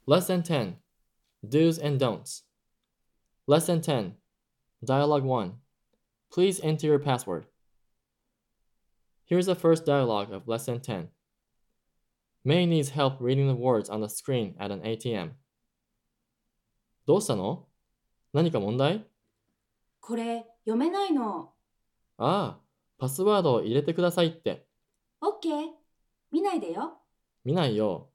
Lesson 10 Do's and Don'ts. Lesson 10 Dialogue 1 Please enter your password. Here's the first dialogue of Lesson 10. May needs help reading the words on the screen at an ATM. どうしたの？何か問題？ これ読めないの。 ああ、パスワードを入れてくださいって。 OK。見ないでよ。 見ないよ。